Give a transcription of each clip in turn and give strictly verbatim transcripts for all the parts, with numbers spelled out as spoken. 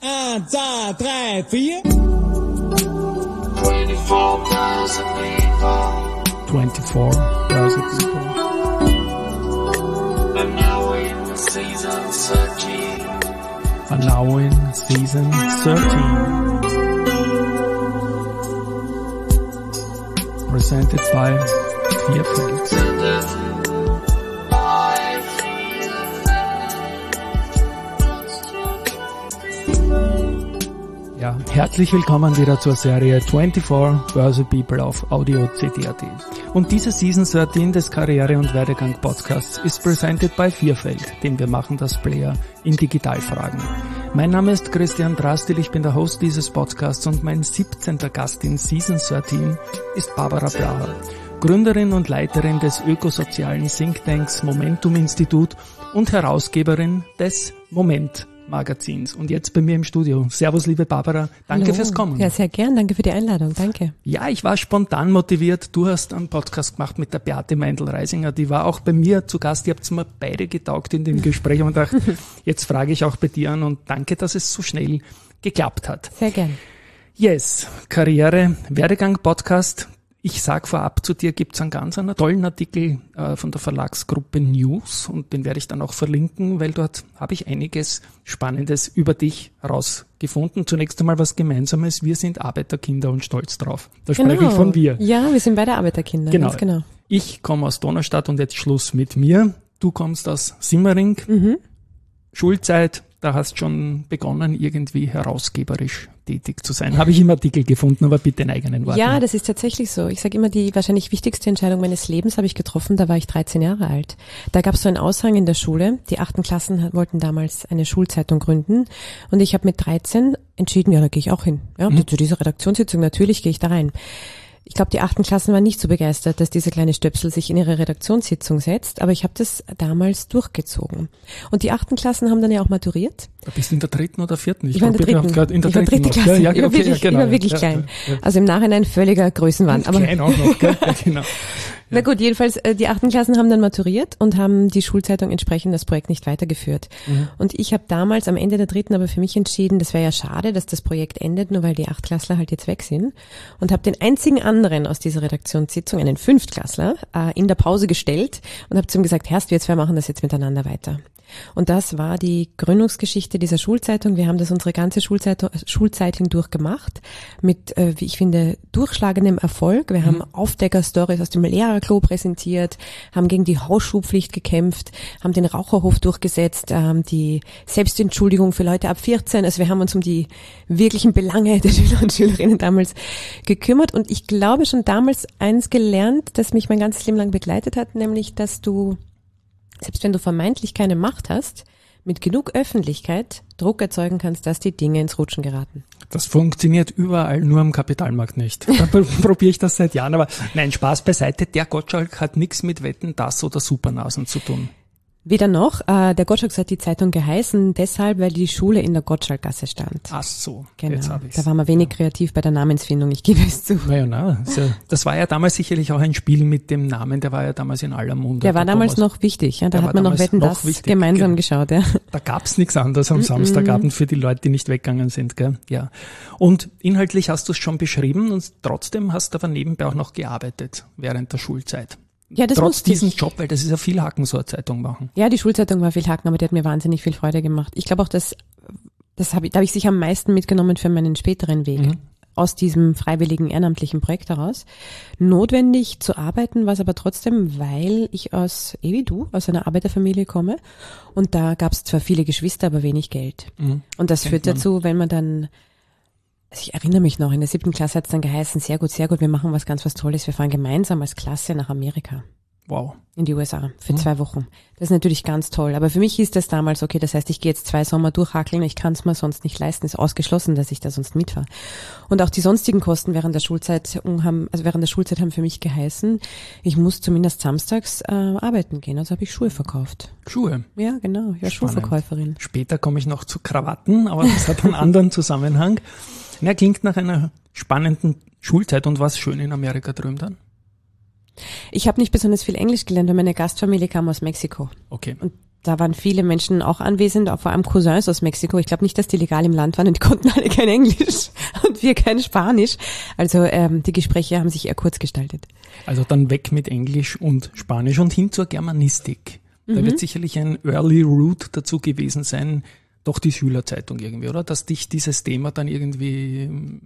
Eins, zwei, drei, vier. twenty-four thousand people. twenty-four thousand people. And now in season thirteen. And now in season thirteen. Presented by Vierfeld. Ja, herzlich willkommen wieder zur Serie twenty-four Thousand People auf Audio C D punkt A T. Und diese Season thirteen des Karriere- und Werdegang Podcasts ist presented by Vierfeld, dem wir machen das Player in Digitalfragen. Mein Name ist Christian Drastil, ich bin der Host dieses Podcasts und mein siebzehnter Gast in Season thirteen ist Barbara Blaha, Gründerin und Leiterin des ökosozialen Thinktanks Momentum Institut und Herausgeberin des Moment Magazins. Und jetzt bei mir im Studio. Servus, liebe Barbara. Danke Hallo. fürs Kommen. Ja, sehr gern. Danke für die Einladung. Danke. Ja, ich war spontan motiviert. Du hast einen Podcast gemacht mit der Beate Meindl-Reisinger. Die war auch bei mir zu Gast. Ihr habt mir beide getaugt in dem Gespräch und dachte, jetzt frage ich auch bei dir an und danke, dass es so schnell geklappt hat. Sehr gern. Yes, Karriere, Werdegang Podcast. Ich sag vorab, zu dir gibt's einen ganz einen tollen Artikel äh, von der Verlagsgruppe News und den werde ich dann auch verlinken, weil dort habe ich einiges Spannendes über dich rausgefunden. Zunächst einmal was Gemeinsames, wir sind Arbeiterkinder und stolz drauf. Da Genau. spreche ich von wir. Ja, wir sind beide Arbeiterkinder. Genau. Ganz genau. Ich komme aus Donaustadt und jetzt Schluss mit mir. Du kommst aus Simmering. Mhm. Schulzeit, da hast schon begonnen, irgendwie herausgeberisch tätig zu sein. Habe ich im Artikel gefunden, aber bitte in eigenen Worten. Ja, das ist tatsächlich so. Ich sage immer, die wahrscheinlich wichtigste Entscheidung meines Lebens habe ich getroffen, da war ich dreizehn Jahre alt. Da gab es so einen Aushang in der Schule. Die achten Klassen wollten damals eine Schulzeitung gründen und ich habe mit dreizehn entschieden, ja, da gehe ich auch hin. Ja, mhm. Zu dieser Redaktionssitzung, natürlich gehe ich da rein. Ich glaube, die achten Klassen waren nicht so begeistert, dass dieser kleine Stöpsel sich in ihre Redaktionssitzung setzt, aber ich habe das damals durchgezogen. Und die achten Klassen haben dann ja auch maturiert. Da bist du in der dritten oder vierten? Ich, ich war in der dritten, in der ich war dritten Klasse. Ja, ja, ich war okay, wirklich, ja, genau, ich war wirklich ja, klein. Ja, ja. Also im Nachhinein völliger Größenwahn. Aber klein auch noch, gell? Ja, genau. Na gut, jedenfalls, äh, die achten Klassen haben dann maturiert und haben die Schulzeitung entsprechend das Projekt nicht weitergeführt. Mhm. Und ich habe damals am Ende der dritten aber für mich entschieden, das wäre ja schade, dass das Projekt endet, nur weil die Achtklässler halt jetzt weg sind. Und habe den einzigen anderen aus dieser Redaktionssitzung, einen Fünftklässler, äh, in der Pause gestellt und habe zu ihm gesagt, Herrst, wir zwei machen das jetzt miteinander weiter. Und das war die Gründungsgeschichte dieser Schulzeitung. Wir haben das unsere ganze Schulzeit, Schulzeit hindurch gemacht, mit, äh, wie ich finde, durchschlagendem Erfolg. Wir mhm. haben Aufdecker-Stories aus dem Lehrerklo präsentiert, haben gegen die Hausschuhpflicht gekämpft, haben den Raucherhof durchgesetzt, ähm, die Selbstentschuldigung für Leute ab vierzehn. Also wir haben uns um die wirklichen Belange der Schüler und Schülerinnen damals gekümmert. Und ich glaube schon damals eins gelernt, das mich mein ganzes Leben lang begleitet hat, nämlich, dass du selbst wenn du vermeintlich keine Macht hast, mit genug Öffentlichkeit Druck erzeugen kannst, dass die Dinge ins Rutschen geraten. Das funktioniert überall, nur am Kapitalmarkt nicht. Da probiere ich das seit Jahren. Aber nein, Spaß beiseite, der Gottschalk hat nichts mit Wetten, das oder Supernasen zu tun. Weder noch. Äh, der Gottschalk hat die Zeitung geheißen, deshalb, weil die Schule in der Gottschalkgasse stand. Ach so, genau. Jetzt habe ich's. Da waren wir wenig kreativ bei der Namensfindung, ich gebe es zu. Naja, na, das war ja damals sicherlich auch ein Spiel mit dem Namen, der war ja damals in aller Munde. Der war der damals Thomas. Noch wichtig, ja, da der hat man noch Wetten, noch das wichtig. gemeinsam Ge- geschaut. Ja. Da gab's nichts anderes am mm-mm. Samstagabend für die Leute, die nicht weggegangen sind. Gell? Ja. Und inhaltlich hast du es schon beschrieben und trotzdem hast du aber nebenbei auch noch gearbeitet während der Schulzeit. Ja, das Trotz diesem ich. Job, weil das ist ja viel Haken, so eine Zeitung machen. Ja, die Schulzeitung war viel Haken, aber die hat mir wahnsinnig viel Freude gemacht. Ich glaube auch, dass, das habe ich, da habe ich sicher am meisten mitgenommen für meinen späteren Weg. Mhm. Aus diesem freiwilligen, ehrenamtlichen Projekt heraus. Notwendig zu arbeiten war es aber trotzdem, weil ich aus, eh wie du, aus einer Arbeiterfamilie komme. Und da gab es zwar viele Geschwister, aber wenig Geld. Mhm. Und das führt dazu, wenn man dann, also ich erinnere mich noch, in der siebten Klasse hat es dann geheißen, sehr gut, sehr gut, wir machen was ganz was Tolles, wir fahren gemeinsam als Klasse nach Amerika. Wow. In die U S A für mhm. zwei Wochen. Das ist natürlich ganz toll. Aber für mich hieß das damals, okay, das heißt, ich gehe jetzt zwei Sommer durchhackeln, ich kann es mir sonst nicht leisten, ist ausgeschlossen, dass ich da sonst mitfahre. Und auch die sonstigen Kosten während der Schulzeit haben, also während der Schulzeit haben für mich geheißen, ich muss zumindest samstags äh, arbeiten gehen. Also habe ich Schuhe verkauft. Schuhe? Ja, genau, ich war Schuhverkäuferin. Später komme ich noch zu Krawatten, aber das hat einen anderen Zusammenhang. Ja, klingt nach einer spannenden Schulzeit und was schön in Amerika drüben dann? Ich habe nicht besonders viel Englisch gelernt, weil meine Gastfamilie kam aus Mexiko. Okay. Und da waren viele Menschen auch anwesend, auch vor allem Cousins aus Mexiko. Ich glaube nicht, dass die legal im Land waren und die konnten alle kein Englisch und wir kein Spanisch. Also ähm, die Gespräche haben sich eher kurz gestaltet. Also dann weg mit Englisch und Spanisch und hin zur Germanistik. Da mhm. wird sicherlich ein Early Root dazu gewesen sein, doch die Schülerzeitung irgendwie, oder? Dass dich dieses Thema dann irgendwie...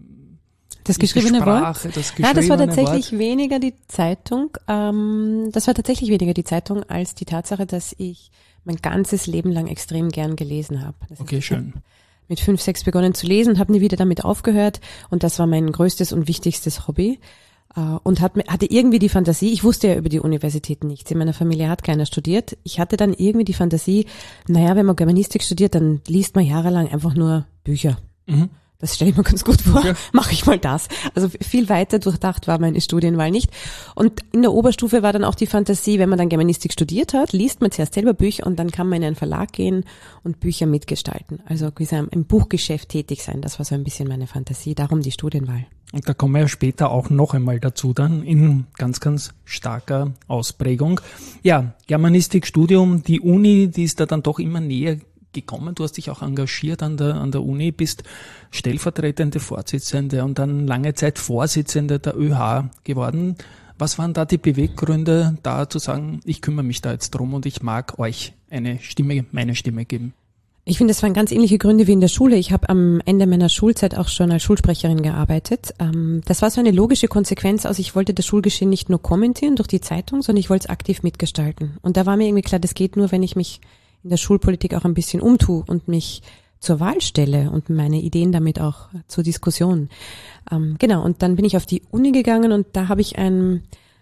Das geschriebene Sprache, Wort? Das geschriebene ja, das war tatsächlich Wort. weniger die Zeitung. Ähm, das war tatsächlich weniger die Zeitung als die Tatsache, dass ich mein ganzes Leben lang extrem gern gelesen habe. Das okay, heißt, schön. Mit fünf, sechs begonnen zu lesen, habe nie wieder damit aufgehört und das war mein größtes und wichtigstes Hobby. Uh, und hat, hatte irgendwie die Fantasie, ich wusste ja über die Universitäten nichts, in meiner Familie hat keiner studiert. Ich hatte dann irgendwie die Fantasie, naja, wenn man Germanistik studiert, dann liest man jahrelang einfach nur Bücher. Mhm. Das stelle ich mir ganz gut vor, okay. Mache ich mal das. Also viel weiter durchdacht war meine Studienwahl nicht. Und in der Oberstufe war dann auch die Fantasie, wenn man dann Germanistik studiert hat, liest man zuerst selber Bücher und dann kann man in einen Verlag gehen und Bücher mitgestalten. Also im Buchgeschäft tätig sein, das war so ein bisschen meine Fantasie, darum die Studienwahl. Und da kommen wir ja später auch noch einmal dazu dann in ganz, ganz starker Ausprägung. Ja, Germanistikstudium, die Uni, die ist da dann doch immer näher gekommen. Du hast dich auch engagiert an der, an der Uni, bist stellvertretende Vorsitzende und dann lange Zeit Vorsitzende der ÖH geworden. Was waren da die Beweggründe, da zu sagen, ich kümmere mich da jetzt drum und ich mag euch eine Stimme, meine Stimme geben? Ich finde, das waren ganz ähnliche Gründe wie in der Schule. Ich habe am Ende meiner Schulzeit auch schon als Schulsprecherin gearbeitet. Das war so eine logische Konsequenz aus, ich wollte das Schulgeschehen nicht nur kommentieren durch die Zeitung, sondern ich wollte es aktiv mitgestalten. Und da war mir irgendwie klar, das geht nur, wenn ich mich in der Schulpolitik auch ein bisschen umtue und mich zur Wahl stelle und meine Ideen damit auch zur Diskussion. Ähm, genau, und dann bin ich auf die Uni gegangen und da habe ich ein,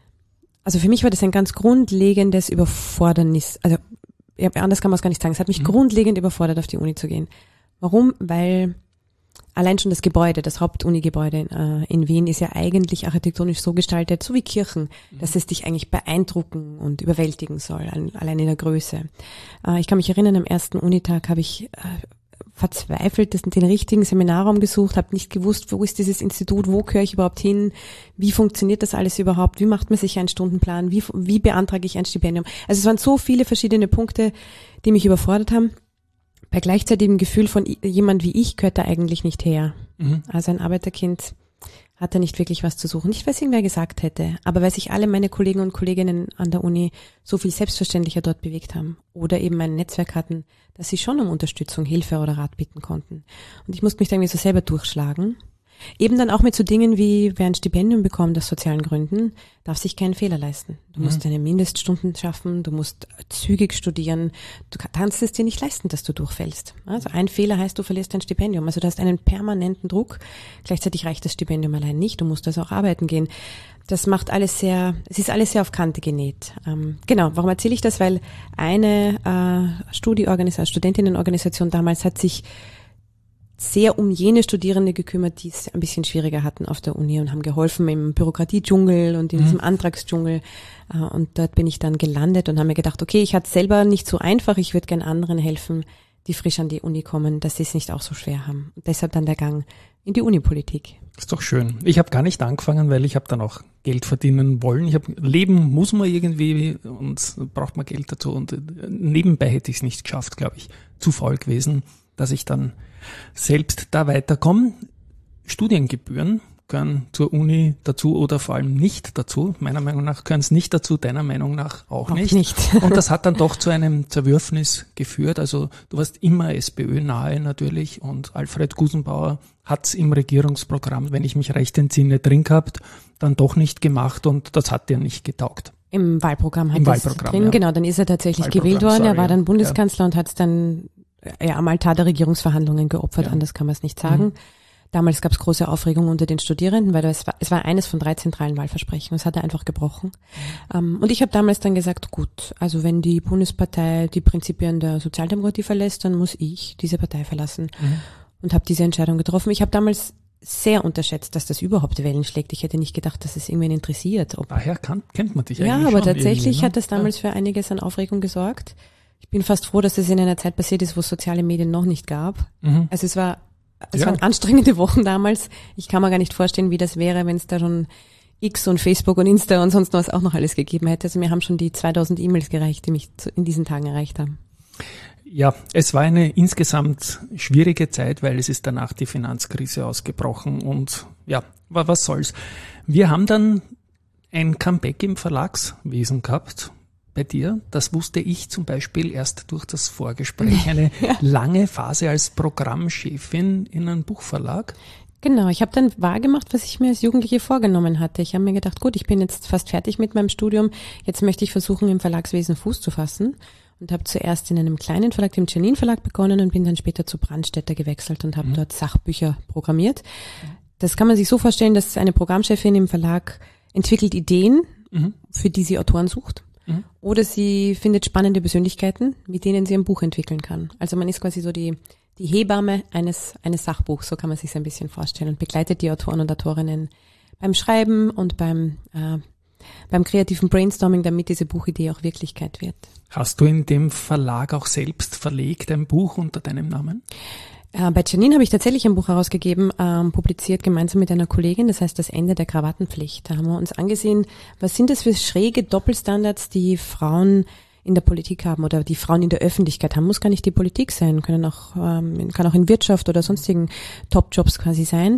also für mich war das ein ganz grundlegendes Überfordernis, also ja, anders kann man es gar nicht sagen, es hat mich mhm. grundlegend überfordert, auf die Uni zu gehen. Warum? Weil allein schon das Gebäude, das Hauptuni-Gebäude in, äh, in Wien ist ja eigentlich architektonisch so gestaltet, so wie Kirchen, mhm. dass es dich eigentlich beeindrucken und überwältigen soll, allein in der Größe. Äh, ich kann mich erinnern, am ersten Unitag habe ich äh, verzweifelt den richtigen Seminarraum gesucht, habe nicht gewusst, wo ist dieses Institut, wo gehöre ich überhaupt hin, wie funktioniert das alles überhaupt, wie macht man sich einen Stundenplan, wie, wie beantrage ich ein Stipendium. Also es waren so viele verschiedene Punkte, die mich überfordert haben. Bei gleichzeitigem Gefühl von jemand wie ich gehört da eigentlich nicht her. Mhm. Also ein Arbeiterkind hat da nicht wirklich was zu suchen. Nicht, weil es irgendwer gesagt hätte, aber weil sich alle meine Kollegen und Kolleginnen an der Uni so viel selbstverständlicher dort bewegt haben oder eben ein Netzwerk hatten, dass sie schon um Unterstützung, Hilfe oder Rat bitten konnten. Und ich musste mich da irgendwie so selber durchschlagen. Eben dann auch mit so Dingen wie, wer ein Stipendium bekommt aus sozialen Gründen, darf sich keinen Fehler leisten. Du mhm. musst deine Mindeststunden schaffen, du musst zügig studieren, du kannst es dir nicht leisten, dass du durchfällst. Also ein Fehler heißt, du verlierst dein Stipendium. Also du hast einen permanenten Druck, gleichzeitig reicht das Stipendium allein nicht, du musst also auch arbeiten gehen. Das macht alles sehr, es ist alles sehr auf Kante genäht. Ähm, genau, warum erzähle ich das? Weil eine äh, Studieorganisation, Studentinnenorganisation damals hat sich sehr um jene Studierende gekümmert, die es ein bisschen schwieriger hatten auf der Uni und haben geholfen im Bürokratiedschungel und in mhm. diesem Antragsdschungel. Und dort bin ich dann gelandet und habe mir gedacht, okay, ich hatte es selber nicht so einfach, ich würde gern anderen helfen, die frisch an die Uni kommen, dass sie es nicht auch so schwer haben. Und deshalb dann der Gang in die Unipolitik. Ist doch schön. Ich habe gar nicht angefangen, weil ich habe dann auch Geld verdienen wollen. Ich habe leben muss man irgendwie und braucht man Geld dazu. Und nebenbei hätte ich es nicht geschafft, glaube ich. Zu faul gewesen, dass ich dann selbst da weiterkomme. Studiengebühren gehören zur Uni dazu oder vor allem nicht dazu. Meiner Meinung nach gehören es nicht dazu, deiner Meinung nach auch, auch nicht. nicht. Und das hat dann doch zu einem Zerwürfnis geführt. Also du warst immer SPÖ nahe natürlich und Alfred Gusenbauer hat es im Regierungsprogramm, wenn ich mich recht entsinne, drin gehabt, dann doch nicht gemacht und das hat dir nicht getaugt. Im Wahlprogramm hat Im es Wahlprogramm, drin, ja. Genau, dann ist er tatsächlich gewählt worden, sorry, er war dann Bundeskanzler ja. und hat es dann ja, am Altar der Regierungsverhandlungen geopfert, ja. anders kann man es nicht sagen. Mhm. Damals gab es große Aufregung unter den Studierenden, weil es war, es war eines von drei zentralen Wahlversprechen. Das hat er einfach gebrochen. Mhm. Um, und ich habe damals dann gesagt, gut, also wenn die Bundespartei die Prinzipien der Sozialdemokratie verlässt, dann muss ich diese Partei verlassen. Mhm. Und habe diese Entscheidung getroffen. Ich habe damals sehr unterschätzt, dass das überhaupt Wellen schlägt. Ich hätte nicht gedacht, dass es irgendwen interessiert. Ob Daher kann, kennt man dich eigentlich Ja, aber schon tatsächlich ne? hat das damals ja. für einiges an Aufregung gesorgt. Ich bin fast froh, dass es in einer Zeit passiert ist, wo es soziale Medien noch nicht gab. Mhm. Also es war, es ja. waren anstrengende Wochen damals. Ich kann mir gar nicht vorstellen, wie das wäre, wenn es da schon X und Facebook und Insta und sonst was auch noch alles gegeben hätte. Also mir haben schon die zweitausend E-Mails gereicht, die mich in diesen Tagen erreicht haben. Ja, es war eine insgesamt schwierige Zeit, weil es ist danach die Finanzkrise ausgebrochen und ja, was soll's. Wir haben dann ein Comeback im Verlagswesen gehabt bei dir. Das wusste ich zum Beispiel erst durch das Vorgespräch. Eine ja. lange Phase als Programmchefin in einem Buchverlag. Genau, ich habe dann wahrgemacht, was ich mir als Jugendliche vorgenommen hatte. Ich habe mir gedacht, gut, ich bin jetzt fast fertig mit meinem Studium, jetzt möchte ich versuchen, im Verlagswesen Fuß zu fassen und habe zuerst in einem kleinen Verlag, dem Janin Verlag, begonnen und bin dann später zu Brandstätter gewechselt und habe mhm. dort Sachbücher programmiert. Das kann man sich so vorstellen, dass eine Programmchefin im Verlag entwickelt Ideen, mhm. für die sie Autoren sucht. Mhm. Oder sie findet spannende Persönlichkeiten, mit denen sie ein Buch entwickeln kann. Also man ist quasi so die die Hebamme eines eines Sachbuchs, so kann man sich es ein bisschen vorstellen, und begleitet die Autoren und Autorinnen beim Schreiben und beim äh, beim kreativen Brainstorming, damit diese Buchidee auch Wirklichkeit wird. Hast du in dem Verlag auch selbst verlegt ein Buch unter deinem Namen? Äh, bei Janin habe ich tatsächlich ein Buch herausgegeben, ähm, publiziert gemeinsam mit einer Kollegin, das heißt das Ende der Krawattenpflicht. Da haben wir uns angesehen, was sind das für schräge Doppelstandards, die Frauen in der Politik haben oder die Frauen in der Öffentlichkeit haben. Muss gar nicht die Politik sein, können auch, ähm, kann auch in Wirtschaft oder sonstigen Top-Jobs quasi sein.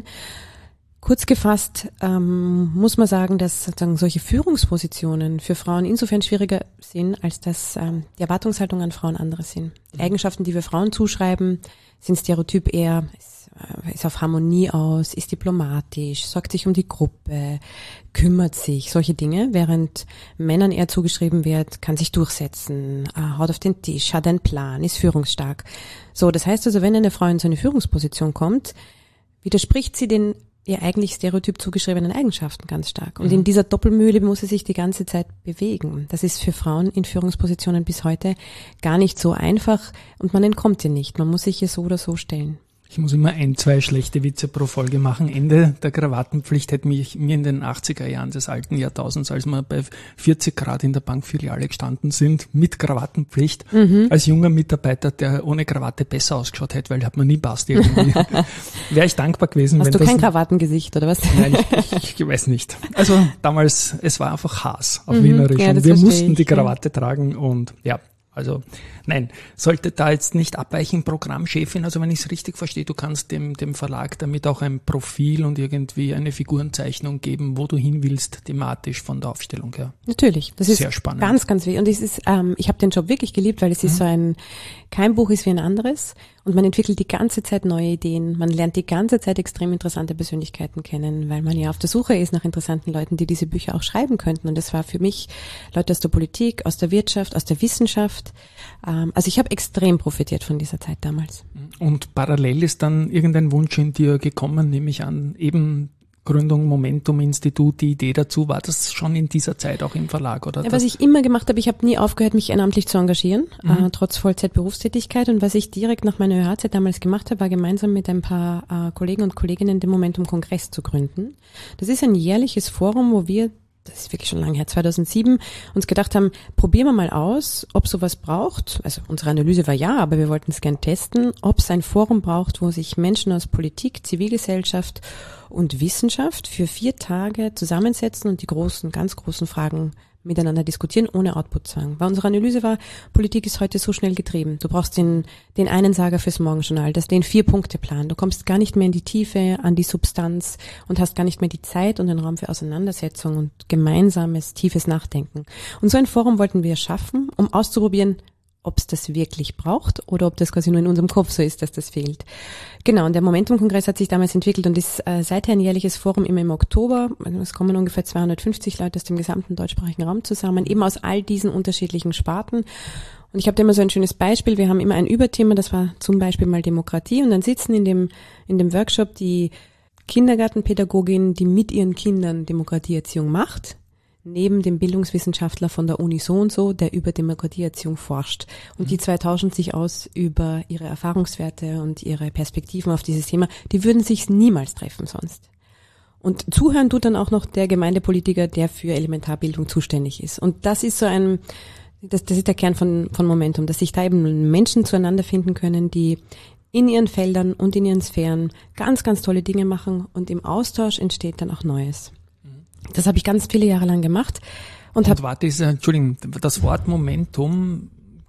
Kurz gefasst ähm, muss man sagen, dass sozusagen solche Führungspositionen für Frauen insofern schwieriger sind, als dass ähm, die Erwartungshaltung an Frauen andere sind. Die Eigenschaften, die wir Frauen zuschreiben, sind stereotyp eher, ist, äh, ist auf Harmonie aus, ist diplomatisch, sorgt sich um die Gruppe, kümmert sich, solche Dinge, während Männern eher zugeschrieben wird, kann sich durchsetzen, äh, haut auf den Tisch, hat einen Plan, ist führungsstark. So, das heißt also, wenn eine Frau in so eine Führungsposition kommt, widerspricht sie den ihr eigentlich stereotyp zugeschriebenen Eigenschaften ganz stark. Und mhm. in dieser Doppelmühle muss sie sich die ganze Zeit bewegen. Das ist für Frauen in Führungspositionen bis heute gar nicht so einfach und man entkommt ihr nicht. Man muss sich ihr so oder so stellen. Ich muss immer ein, zwei schlechte Witze pro Folge machen. Ende der Krawattenpflicht hätte mich mir in den achtziger Jahren des alten Jahrtausends, als wir bei vierzig Grad in der Bankfiliale gestanden sind, mit Krawattenpflicht, mhm. als junger Mitarbeiter, der ohne Krawatte besser ausgeschaut hätte, weil hat man nie passt irgendwie. Wäre ich dankbar gewesen. Hast wenn du das kein Krawattengesicht oder was? Nein, ich, ich weiß nicht. Also damals, es war einfach Hass auf mhm. Wienerisch ja, und wir mussten ich, die Krawatte ja. tragen und ja. Also nein, sollte da jetzt nicht abweichen, Programmchefin, also wenn ich es richtig verstehe, du kannst dem dem Verlag damit auch ein Profil und irgendwie eine Figurenzeichnung geben, wo du hin willst, thematisch von der Aufstellung her. Natürlich, das ist sehr spannend. Ganz, ganz wichtig. Und es ist, ähm, ich habe den Job wirklich geliebt, weil es ist mhm. so ein, kein Buch ist wie ein anderes und man entwickelt die ganze Zeit neue Ideen, man lernt die ganze Zeit extrem interessante Persönlichkeiten kennen, weil man ja auf der Suche ist nach interessanten Leuten, die diese Bücher auch schreiben könnten. Und das war für mich Leute aus der Politik, aus der Wirtschaft, aus der Wissenschaft. Ähm, also ich habe extrem profitiert von dieser Zeit damals. Und parallel ist dann irgendein Wunsch in dir gekommen, nehme ich an, eben Gründung Momentum Institut, die Idee dazu, war das schon in dieser Zeit auch im Verlag, oder? Ja, was ich immer gemacht habe, ich habe nie aufgehört, mich ehrenamtlich zu engagieren, mhm. äh, trotz Vollzeit-Berufstätigkeit. Und was ich direkt nach meiner H H-Zeit damals gemacht habe, war gemeinsam mit ein paar äh, Kollegen und Kolleginnen den Momentum-Kongress zu gründen. Das ist ein jährliches Forum, wo wir, das ist wirklich schon lange her, zweitausendsieben, uns gedacht haben, probieren wir mal aus, ob sowas braucht. Also unsere Analyse war ja, aber wir wollten es gern testen, ob es ein Forum braucht, wo sich Menschen aus Politik, Zivilgesellschaft und Wissenschaft für vier Tage zusammensetzen und die großen, ganz großen Fragen miteinander diskutieren, ohne Outputzwang. Weil unsere Analyse war, Politik ist heute so schnell getrieben. Du brauchst den, den einen Sager fürs Morgenjournal, das den Vier-Punkte-Plan. Du kommst gar nicht mehr in die Tiefe, an die Substanz und hast gar nicht mehr die Zeit und den Raum für Auseinandersetzung und gemeinsames, tiefes Nachdenken. Und so ein Forum wollten wir schaffen, um auszuprobieren, ob es das wirklich braucht oder ob das quasi nur in unserem Kopf so ist, dass das fehlt. Genau, und der Momentum-Kongress hat sich damals entwickelt und ist äh, seither ein jährliches Forum immer im Oktober. Es kommen ungefähr zweihundertfünfzig Leute aus dem gesamten deutschsprachigen Raum zusammen, eben aus all diesen unterschiedlichen Sparten. Und ich habe da immer so ein schönes Beispiel. Wir haben immer ein Überthema, das war zum Beispiel mal Demokratie. Und dann sitzen in dem in dem Workshop die Kindergartenpädagogin, die mit ihren Kindern Demokratieerziehung macht, neben dem Bildungswissenschaftler von der Uni so und so, der über Demokratieerziehung forscht. Und die zwei tauschen sich aus über ihre Erfahrungswerte und ihre Perspektiven auf dieses Thema. Die würden sich niemals treffen sonst. Und zuhören tut dann auch noch der Gemeindepolitiker, der für Elementarbildung zuständig ist. Und das ist so ein, das, das ist der Kern von, von Momentum, dass sich da eben Menschen zueinander finden können, die in ihren Feldern und in ihren Sphären ganz, ganz tolle Dinge machen und im Austausch entsteht dann auch Neues. Das habe ich ganz viele Jahre lang gemacht. Und, und war diese, Entschuldigung, das Wort Momentum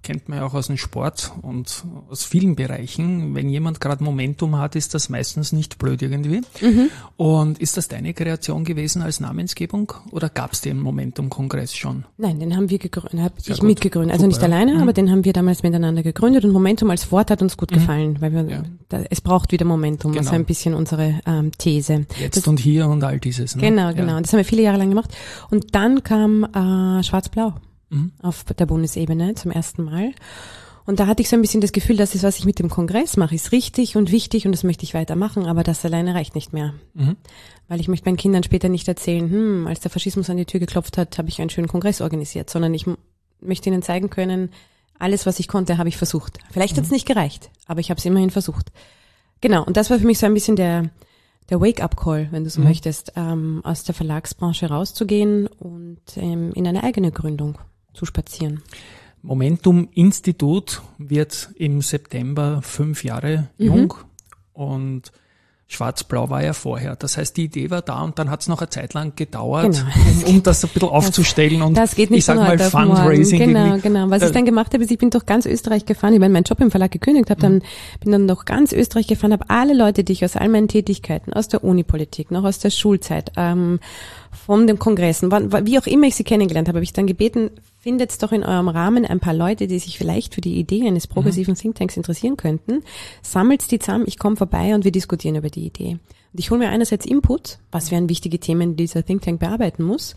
kennt man ja auch aus dem Sport und aus vielen Bereichen. Wenn jemand gerade Momentum hat, ist das meistens nicht blöd irgendwie. Mhm. Und ist das deine Kreation gewesen als Namensgebung oder gab es den Momentum-Kongress schon? Nein, den haben wir gegründet, habe ich gut. mitgegründet. Also Super, nicht ja. alleine, Mhm. aber den haben wir damals miteinander gegründet und Momentum als Wort hat uns gut Mhm. gefallen, weil wir, Ja. da, es braucht wieder Momentum, Genau. das war ein bisschen unsere ähm, These. Jetzt das, und hier und all dieses. Ne? Genau, genau. Ja. Und das haben wir viele Jahre lang gemacht. Und dann kam äh, Schwarz-Blau Mhm. auf der Bundesebene zum ersten Mal. Und da hatte ich so ein bisschen das Gefühl, dass das, was ich mit dem Kongress mache, ist richtig und wichtig und das möchte ich weitermachen, aber das alleine reicht nicht mehr. Mhm. Weil ich möchte meinen Kindern später nicht erzählen, hm, als der Faschismus an die Tür geklopft hat, habe ich einen schönen Kongress organisiert, sondern ich m- möchte ihnen zeigen können, alles, was ich konnte, habe ich versucht. Vielleicht hat es nicht gereicht, aber ich habe es immerhin versucht. Genau, und das war für mich so ein bisschen der der Wake-up-Call, wenn du so Mhm. möchtest, ähm, aus der Verlagsbranche rauszugehen und ähm, in eine eigene Gründung zu spazieren. Momentum-Institut wird im September fünf Jahre Mhm. jung und Schwarz-Blau war ja vorher. Das heißt, die Idee war da und dann hat es noch eine Zeit lang gedauert, Genau. um, um das ein bisschen aufzustellen und Das geht nicht ich sag von mal heute auf Fundraising. morgen. Genau, irgendwie. genau. Was Äh, ich dann gemacht habe, ist, ich bin durch ganz Österreich gefahren. Ich habe meinen Job im Verlag gekündigt, habe dann bin dann durch ganz Österreich gefahren, habe alle Leute, die ich aus all meinen Tätigkeiten, aus der Unipolitik, noch aus der Schulzeit, ähm, von den Kongressen, wann, wie auch immer ich sie kennengelernt habe, habe ich dann gebeten, findet doch in eurem Rahmen ein paar Leute, die sich vielleicht für die Idee eines progressiven mhm. Thinktanks interessieren könnten. Sammelt die zusammen, ich komme vorbei und wir diskutieren über die Idee. Und ich hole mir einerseits Input, was wären wichtige Themen, die dieser Think Tank bearbeiten muss,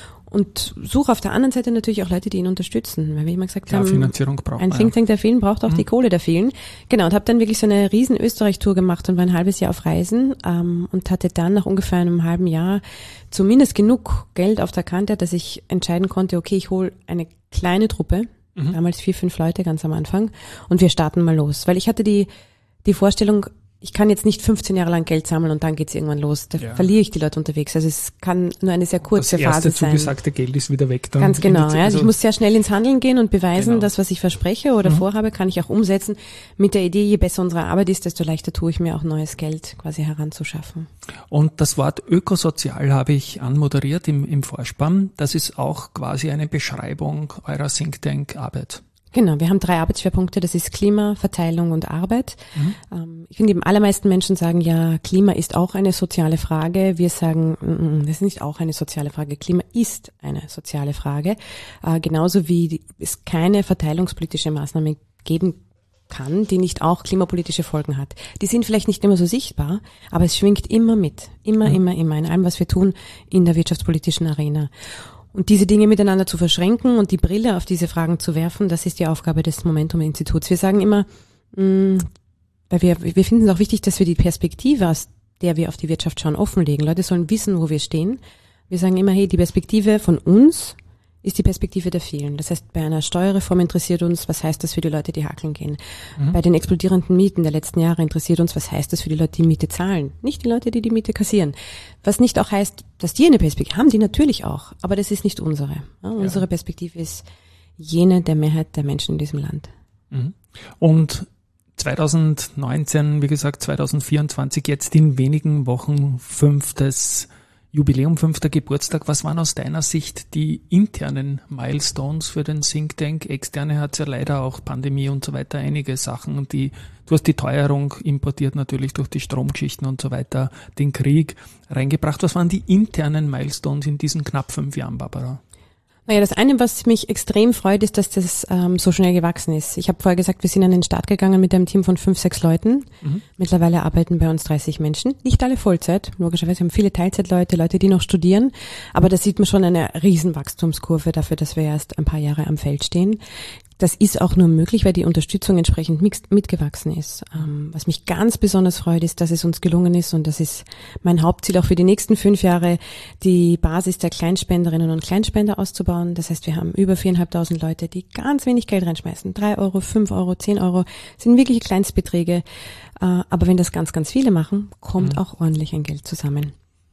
und suche auf der anderen Seite natürlich auch Leute, die ihn unterstützen. Weil wir immer gesagt Klar, haben, Finanzierung braucht ein man, Think ja. Tank der vielen braucht auch Mhm. die Kohle der vielen. Genau, und habe dann wirklich so eine riesen Österreich-Tour gemacht und war ein halbes Jahr auf Reisen ähm, und hatte dann nach ungefähr einem halben Jahr zumindest genug Geld auf der Kante, dass ich entscheiden konnte, okay, ich hole eine kleine Truppe, Mhm. damals vier, fünf Leute ganz am Anfang, und wir starten mal los. Weil ich hatte die die Vorstellung, ich kann jetzt nicht fünfzehn Jahre lang Geld sammeln und dann geht's irgendwann los. Da Ja. verliere ich die Leute unterwegs. Also es kann nur eine sehr kurze Das erste Phase sein. zugesagte Geld ist wieder weg. Dann Ganz genau. findet- Ja. Also ich muss sehr schnell ins Handeln gehen und beweisen, Genau. das, was ich verspreche oder Mhm. vorhabe, kann ich auch umsetzen. Mit der Idee, je besser unsere Arbeit ist, desto leichter tue ich mir auch neues Geld quasi heranzuschaffen. Und das Wort ökosozial habe ich anmoderiert im, im Vorspann. Das ist auch quasi eine Beschreibung eurer Think Tank Arbeit. Genau, wir haben drei Arbeitsschwerpunkte, das ist Klima, Verteilung und Arbeit. Mhm. Ähm, ich finde, die allermeisten Menschen sagen, ja, Klima ist auch eine soziale Frage. Wir sagen, mm, das ist nicht auch eine soziale Frage. Klima ist eine soziale Frage. Äh, genauso wie die, es keine verteilungspolitische Maßnahme geben kann, die nicht auch klimapolitische Folgen hat. Die sind vielleicht nicht immer so sichtbar, aber es schwingt immer mit. Immer, Mhm. immer, immer in allem, was wir tun in der wirtschaftspolitischen Arena. Und diese Dinge miteinander zu verschränken und die Brille auf diese Fragen zu werfen, das ist die Aufgabe des Momentum-Instituts. Wir sagen immer, mh, weil wir, wir finden es auch wichtig, dass wir die Perspektive, aus der wir auf die Wirtschaft schauen, offenlegen. Leute sollen wissen, wo wir stehen. Wir sagen immer, hey, die Perspektive von uns ist die Perspektive der vielen. Das heißt, bei einer Steuerreform interessiert uns, was heißt das für die Leute, die hackeln gehen. Mhm. Bei den explodierenden Mieten der letzten Jahre interessiert uns, was heißt das für die Leute, die Miete zahlen. Nicht die Leute, die die Miete kassieren. Was nicht auch heißt, dass die eine Perspektive haben, die natürlich auch. Aber das ist nicht unsere. Ja, unsere Ja. Perspektive ist jene der Mehrheit der Menschen in diesem Land. Mhm. Und zwanzig neunzehn, wie gesagt, zwanzig vierundzwanzig, jetzt in wenigen Wochen fünftes Jubiläum, fünfter Geburtstag. Was waren aus deiner Sicht die internen Milestones für den Think Tank? Externe hat es ja leider auch Pandemie und so weiter, einige Sachen. Und die, du hast die Teuerung importiert natürlich durch die Stromgeschichten und so weiter, den Krieg reingebracht. Was waren die internen Milestones in diesen knapp fünf Jahren, Barbara? Naja, das eine, was mich extrem freut, ist, dass das ähm, so schnell gewachsen ist. Ich habe vorher gesagt, wir sind an den Start gegangen mit einem Team von fünf, sechs Leuten. Mhm. Mittlerweile arbeiten bei uns dreißig Menschen. Nicht alle Vollzeit, logischerweise haben viele Teilzeitleute, Leute, die noch studieren. Aber da sieht man schon eine riesen Wachstumskurve dafür, dass wir erst ein paar Jahre am Feld stehen. Das ist auch nur möglich, weil die Unterstützung entsprechend mitgewachsen ist. Ähm, was mich ganz besonders freut, ist, dass es uns gelungen ist, und das ist mein Hauptziel auch für die nächsten fünf Jahre, die Basis der Kleinspenderinnen und Kleinspender auszubauen. Das heißt, wir haben über viereinhalbtausend Leute, die ganz wenig Geld reinschmeißen. Drei Euro, fünf Euro, zehn Euro sind wirkliche Kleinstbeträge. Äh, aber wenn das ganz, ganz viele machen, kommt mhm. auch ordentlich ein Geld zusammen.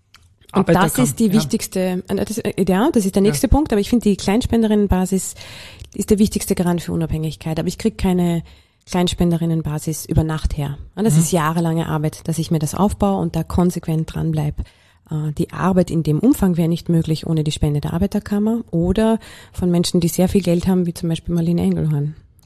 Und Arbeiter das kann, ist die ja. wichtigste, das, ja, das ist der nächste ja. Punkt, aber ich finde, die Kleinspenderinnenbasis ist der wichtigste Garant für Unabhängigkeit. Aber ich kriege keine Kleinspenderinnenbasis über Nacht her. Das mhm. ist jahrelange Arbeit, dass ich mir das aufbaue und da konsequent dran bleib. Die Arbeit in dem Umfang wäre nicht möglich ohne die Spende der Arbeiterkammer oder von Menschen, die sehr viel Geld haben, wie zum Beispiel Marlene Engelhorn.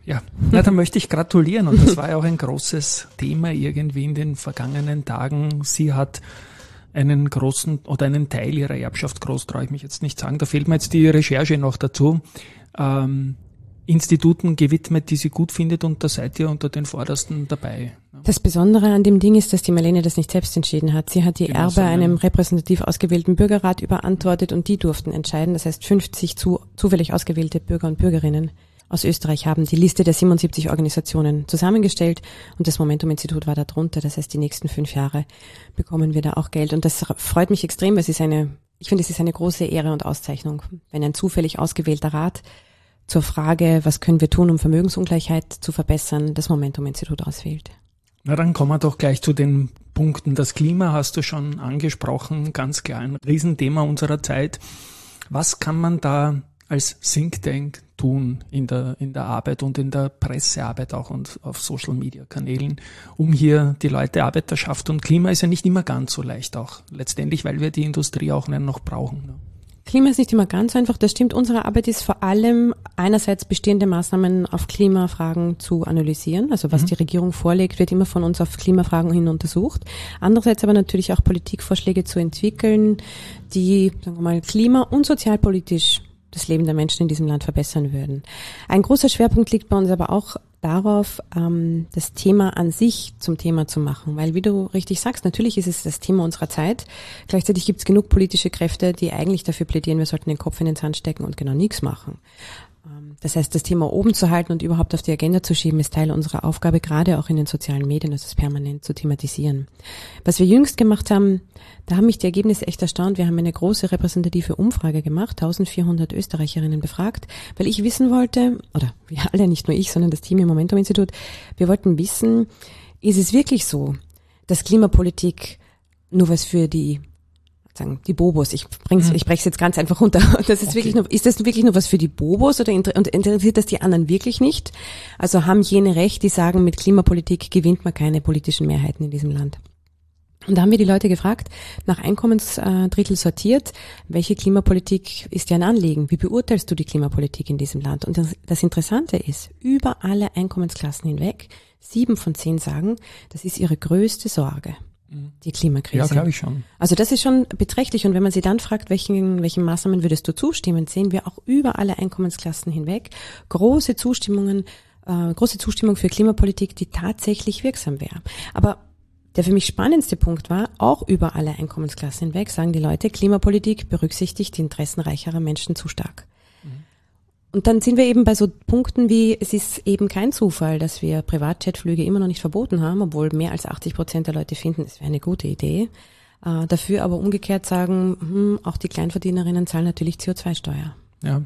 Ja, na, dann möchte ich gratulieren und das war ja auch ein großes Thema irgendwie in den vergangenen Tagen. Sie hat einen großen oder einen Teil ihrer Erbschaft, groß traue ich mich jetzt nicht sagen, da fehlt mir jetzt die Recherche noch dazu, ähm, Instituten gewidmet, die sie gut findet und da seid ihr unter den Vordersten dabei. Das Besondere an dem Ding ist, dass die Marlene das nicht selbst entschieden hat. Sie hat die Genau, Erbe einem repräsentativ ausgewählten Bürgerrat überantwortet und die durften entscheiden. Das heißt, fünfzig zu, zufällig ausgewählte Bürger und Bürgerinnen aus Österreich haben die Liste der siebenundsiebzig Organisationen zusammengestellt und das Momentum-Institut war da drunter. Das heißt, die nächsten fünf Jahre bekommen wir da auch Geld und das freut mich extrem, weil es ist eine, ich finde, es ist eine große Ehre und Auszeichnung, wenn ein zufällig ausgewählter Rat zur Frage, was können wir tun, um Vermögensungleichheit zu verbessern, das Momentum-Institut auswählt. Na, dann kommen wir doch gleich zu den Punkten. Das Klima hast du schon angesprochen, ganz klar ein Riesenthema unserer Zeit. Was kann man da als Think Tank tun in der, in der Arbeit und in der Pressearbeit auch und auf Social Media Kanälen, um hier die Leute, Arbeiterschaft und Klima ist ja nicht immer ganz so leicht auch. Letztendlich, weil wir die Industrie auch noch brauchen. Ne? Klima ist nicht immer ganz einfach, das stimmt. Unsere Arbeit ist vor allem einerseits bestehende Maßnahmen auf Klimafragen zu analysieren. Also was mhm. die Regierung vorlegt, wird immer von uns auf Klimafragen hin untersucht. Andererseits aber natürlich auch Politikvorschläge zu entwickeln, die, sagen wir mal, klima- und sozialpolitisch das Leben der Menschen in diesem Land verbessern würden. Ein großer Schwerpunkt liegt bei uns aber auch darauf, ähm, das Thema an sich zum Thema zu machen. Weil, wie du richtig sagst, natürlich ist es das Thema unserer Zeit. Gleichzeitig gibt es genug politische Kräfte, die eigentlich dafür plädieren, wir sollten den Kopf in den Sand stecken und genau nichts machen. Das heißt, das Thema oben zu halten und überhaupt auf die Agenda zu schieben, ist Teil unserer Aufgabe, gerade auch in den sozialen Medien, das ist permanent zu thematisieren. Was wir jüngst gemacht haben, da haben mich die Ergebnisse echt erstaunt. Wir haben eine große repräsentative Umfrage gemacht, eintausendvierhundert Österreicherinnen befragt, weil ich wissen wollte, oder wir alle, nicht nur ich, sondern das Team im Momentum-Institut, wir wollten wissen, ist es wirklich so, dass Klimapolitik nur was für die sagen, die Bobos, ich bring's, mhm. ich brech's jetzt ganz einfach runter. Das ist okay. wirklich nur, ist das wirklich nur was für die Bobos oder inter, und interessiert das die anderen wirklich nicht? Also haben jene recht, die sagen, mit Klimapolitik gewinnt man keine politischen Mehrheiten in diesem Land. Und da haben wir die Leute gefragt, nach Einkommensdrittel sortiert, welche Klimapolitik ist dir ein Anliegen? Wie beurteilst du die Klimapolitik in diesem Land? Und das, das Interessante ist, über alle Einkommensklassen hinweg, sieben von zehn sagen, das ist ihre größte Sorge. Die Klimakrise. Ja, glaube ich schon. Also das ist schon beträchtlich und wenn man sie dann fragt, welchen, welchen Maßnahmen würdest du zustimmen, sehen wir auch über alle Einkommensklassen hinweg große Zustimmungen, äh, große Zustimmung für Klimapolitik, die tatsächlich wirksam wäre. Aber der für mich spannendste Punkt war, auch über alle Einkommensklassen hinweg sagen die Leute, Klimapolitik berücksichtigt die Interessen reicherer Menschen zu stark. Und dann sind wir eben bei so Punkten wie, es ist eben kein Zufall, dass wir Privatjetflüge immer noch nicht verboten haben, obwohl mehr als achtzig Prozent der Leute finden, es wäre eine gute Idee. Äh, dafür aber umgekehrt sagen, hm, auch die Kleinverdienerinnen zahlen natürlich C O zwei Steuer. Ja.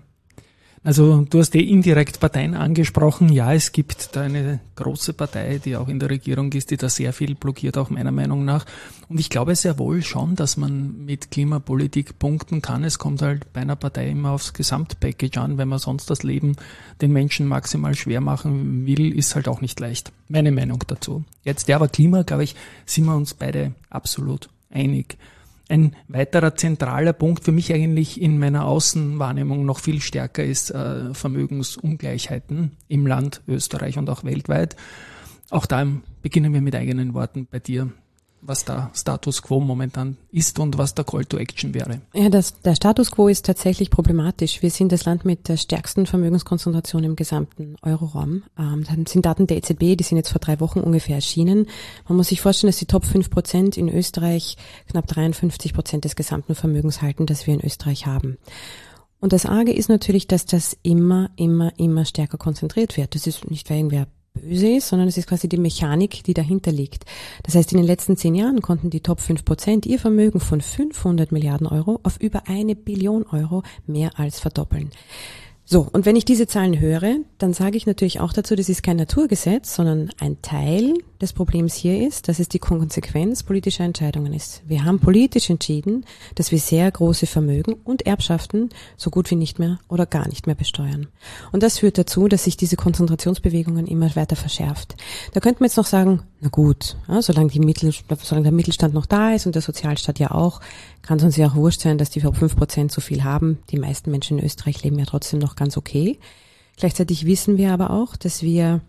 Also du hast eh indirekt Parteien angesprochen. Ja, es gibt da eine große Partei, die auch in der Regierung ist, die da sehr viel blockiert, auch meiner Meinung nach. Und ich glaube sehr wohl schon, dass man mit Klimapolitik punkten kann. Es kommt halt bei einer Partei immer aufs Gesamtpackage an. Wenn man sonst das Leben den Menschen maximal schwer machen will, ist halt auch nicht leicht. Meine Meinung dazu. Jetzt, ja, aber Klima, glaube ich, sind wir uns beide absolut einig. Ein weiterer zentraler Punkt für mich eigentlich in meiner Außenwahrnehmung noch viel stärker ist äh, Vermögensungleichheiten im Land Österreich und auch weltweit. Auch da beginnen wir mit eigenen Worten bei dir, was da Status Quo momentan ist und was der Call to Action wäre. Ja, das, der Status Quo ist tatsächlich problematisch. Wir sind das Land mit der stärksten Vermögenskonzentration im gesamten Euroraum. Ähm, das sind Daten der E Z B, die sind jetzt vor drei Wochen ungefähr erschienen. Man muss sich vorstellen, dass die Top fünf Prozent in Österreich knapp dreiundfünfzig Prozent des gesamten Vermögens halten, das wir in Österreich haben. Und das Arge ist natürlich, dass das immer, immer, immer stärker konzentriert wird. Das ist nicht, weil irgendwer böse ist, sondern es ist quasi die Mechanik, die dahinter liegt. Das heißt, in den letzten zehn Jahren konnten die Top fünf Prozent ihr Vermögen von fünfhundert Milliarden Euro auf über eine Billion Euro mehr als verdoppeln. So, und wenn ich diese Zahlen höre, dann sage ich natürlich auch dazu, das ist kein Naturgesetz, sondern ein Teil des Problems hier ist, dass es die Konsequenz politischer Entscheidungen ist. Wir haben politisch entschieden, dass wir sehr große Vermögen und Erbschaften so gut wie nicht mehr oder gar nicht mehr besteuern. Und das führt dazu, dass sich diese Konzentrationsbewegungen immer weiter verschärft. Da könnte man jetzt noch sagen, na gut, ja, solange, die Mittel, solange der Mittelstand noch da ist und der Sozialstaat ja auch, kann es uns ja auch wurscht sein, dass die fünf Prozent so viel haben. Die meisten Menschen in Österreich leben ja trotzdem noch ganz okay. Gleichzeitig wissen wir aber auch, dass wir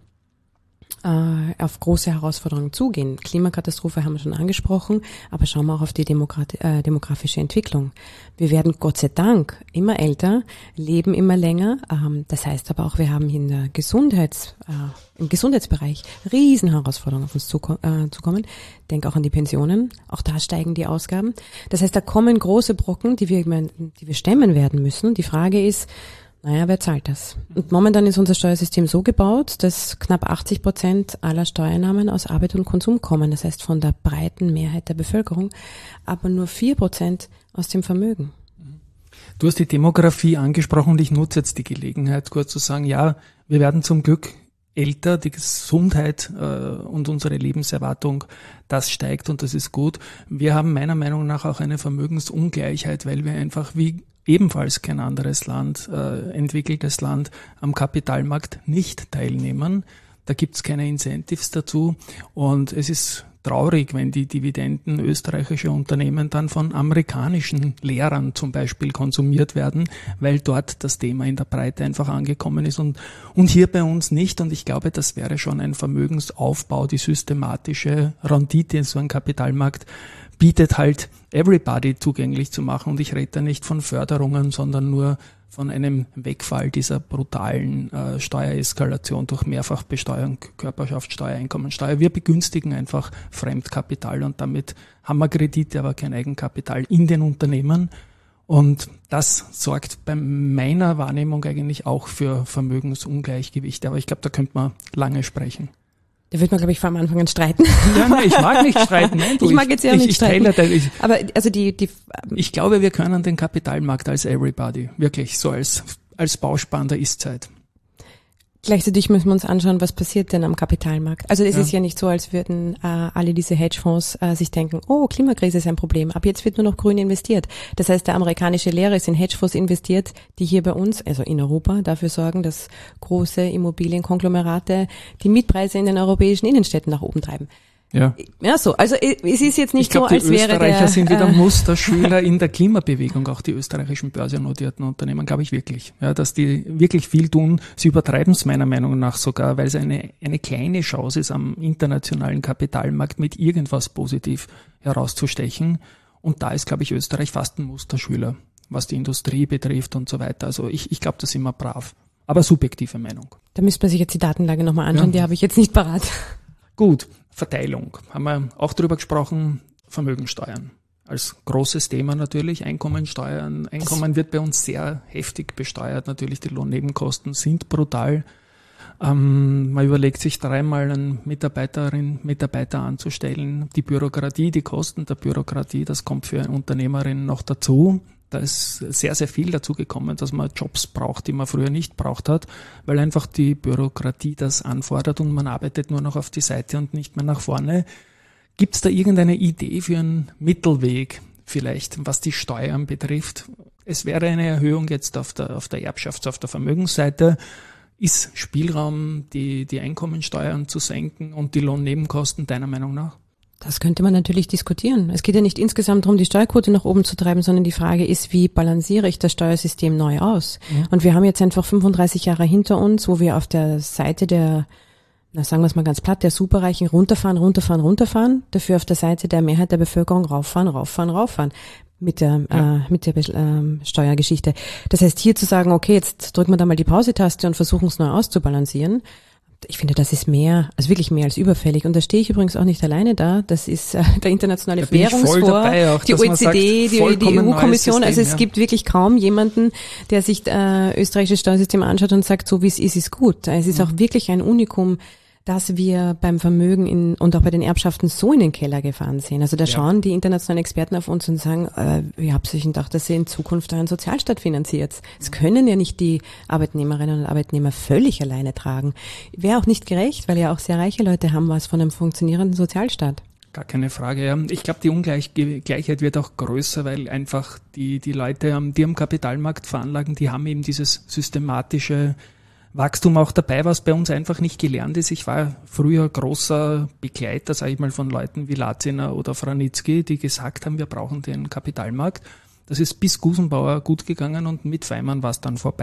äh, auf große Herausforderungen zugehen. Klimakatastrophe haben wir schon angesprochen, aber schauen wir auch auf die Demokrati- äh, demografische Entwicklung. Wir werden Gott sei Dank immer älter, leben immer länger. Ähm, das heißt aber auch, wir haben in der Gesundheits, äh, im Gesundheitsbereich riesen Herausforderungen auf uns zuko- äh, zukommen. Denk auch an die Pensionen. Auch da steigen die Ausgaben. Das heißt, da kommen große Brocken, die wir, die wir stemmen werden müssen. Die Frage ist, naja, wer zahlt das? Und momentan ist unser Steuersystem so gebaut, dass knapp achtzig Prozent aller Steuereinnahmen aus Arbeit und Konsum kommen. Das heißt von der breiten Mehrheit der Bevölkerung, aber nur vier Prozent aus dem Vermögen. Du hast die Demografie angesprochen und ich nutze jetzt die Gelegenheit, kurz zu sagen, ja, wir werden zum Glück älter, die Gesundheit äh, und unsere Lebenserwartung, das steigt und das ist gut. Wir haben meiner Meinung nach auch eine Vermögensungleichheit, weil wir einfach wie ebenfalls kein anderes Land, äh, entwickeltes Land, am Kapitalmarkt nicht teilnehmen. Da gibt's keine Incentives dazu und es ist traurig, wenn die Dividenden österreichischer Unternehmen dann von amerikanischen Lehrern zum Beispiel konsumiert werden, weil dort das Thema in der Breite einfach angekommen ist und, und hier bei uns nicht. Und ich glaube, das wäre schon ein Vermögensaufbau, die systematische Rendite, so ein Kapitalmarkt bietet halt everybody zugänglich zu machen. Und ich rede da nicht von Förderungen, sondern nur von einem Wegfall dieser brutalen äh, Steuereskalation durch Mehrfachbesteuerung, Körperschaftssteuer, Einkommensteuer. Wir begünstigen einfach Fremdkapital und damit haben wir Kredite, aber kein Eigenkapital in den Unternehmen. Und das sorgt bei meiner Wahrnehmung eigentlich auch für Vermögensungleichgewichte. Aber ich glaube, da könnte man lange sprechen. Da wird man, glaube ich, vor am Anfang an streiten. Ja, nein, ich mag nicht streiten. Nein, du, ich mag jetzt ja ich, nicht ich, streiten. Ich teile, ich, aber also die, die. Ich glaube, wir können den Kapitalmarkt als everybody, wirklich so als als Bauspann der Ist-Zeit. Gleichzeitig müssen wir uns anschauen, was passiert denn am Kapitalmarkt. Also es Ja. ist ja nicht so, als würden äh, alle diese Hedgefonds äh, sich denken, oh, Klimakrise ist ein Problem, ab jetzt wird nur noch grün investiert. Das heißt, der amerikanische Lehrer ist in Hedgefonds investiert, die hier bei uns, also in Europa, dafür sorgen, dass große Immobilienkonglomerate die Mietpreise in den europäischen Innenstädten nach oben treiben. Ja. Ja, so. Also es ist jetzt nicht Ich glaube, so, als die wäre Österreicher der, sind wieder äh, Musterschüler in der Klimabewegung, auch die österreichischen börsennotierten Unternehmen, glaube ich wirklich. Ja, dass die wirklich viel tun. Sie übertreiben es meiner Meinung nach sogar, weil es eine, eine kleine Chance ist, am internationalen Kapitalmarkt mit irgendwas positiv herauszustechen. Und da ist, glaube ich, Österreich fast ein Musterschüler, was die Industrie betrifft und so weiter. Also ich, ich glaube, das sind wir brav. Aber subjektive Meinung. Da müsste man sich jetzt die Datenlage nochmal anschauen, Ja. die habe ich jetzt nicht parat. Gut, Verteilung. Haben wir auch drüber gesprochen, Vermögensteuern. Als großes Thema natürlich, Einkommensteuern. Einkommen wird bei uns sehr heftig besteuert. Natürlich, die Lohnnebenkosten sind brutal. Ähm, man überlegt sich dreimal, einen Mitarbeiterin, Mitarbeiter anzustellen. Die Bürokratie, die Kosten der Bürokratie, das kommt für eine Unternehmerin noch dazu. Da ist sehr, sehr viel dazu gekommen, dass man Jobs braucht, die man früher nicht braucht hat, weil einfach die Bürokratie das anfordert und man arbeitet nur noch auf die Seite und nicht mehr nach vorne. Gibt es da irgendeine Idee für einen Mittelweg vielleicht, was die Steuern betrifft? Es wäre eine Erhöhung jetzt auf der, auf der Erbschafts-, auf der Vermögensseite. Ist Spielraum, die, die Einkommensteuern zu senken und die Lohnnebenkosten deiner Meinung nach? Das könnte man natürlich diskutieren. Es geht ja nicht insgesamt darum, die Steuerquote nach oben zu treiben, sondern die Frage ist, wie balanciere ich das Steuersystem neu aus? Mhm. Und wir haben jetzt einfach fünfunddreißig Jahre hinter uns, wo wir auf der Seite der, na sagen wir es mal ganz platt, der Superreichen runterfahren, runterfahren, runterfahren, dafür auf der Seite der Mehrheit der Bevölkerung rauffahren, rauffahren, rauffahren mit der, ja. äh, mit der äh, Steuergeschichte. Das heißt, hier zu sagen, okay, jetzt drücken wir da mal die Pause-Taste und versuchen es neu auszubalancieren. Ich finde, das ist mehr, also wirklich mehr als überfällig. Und da stehe ich übrigens auch nicht alleine da. Das ist äh, der Internationale Währungsfonds, die O E C D, sagt, die, die E U-Kommission. Also es ja. gibt wirklich kaum jemanden, der sich äh, österreichisches Steuersystem anschaut und sagt, so wie es ist, ist gut. Es ist mhm. auch wirklich ein Unikum, dass wir beim Vermögen in, und auch bei den Erbschaften so in den Keller gefahren sind. Also da ja. schauen die internationalen Experten auf uns und sagen, äh, ihr habt euch gedacht, dass ihr in Zukunft einen Sozialstaat finanziert. Das können ja nicht die Arbeitnehmerinnen und Arbeitnehmer völlig alleine tragen. Wäre auch nicht gerecht, weil ja auch sehr reiche Leute haben was von einem funktionierenden Sozialstaat. Gar keine Frage, ja. Ich glaube, die Ungleichheit wird auch größer, weil einfach die, die Leute, die am Kapitalmarkt veranlagen, die haben eben dieses systematische Wachstum auch dabei, was bei uns einfach nicht gelernt ist. Ich war früher großer Begleiter, sage ich mal, von Leuten wie Latziner oder Franitzky, die gesagt haben, wir brauchen den Kapitalmarkt. Das ist bis Gusenbauer gut gegangen und mit Feimann war es dann vorbei.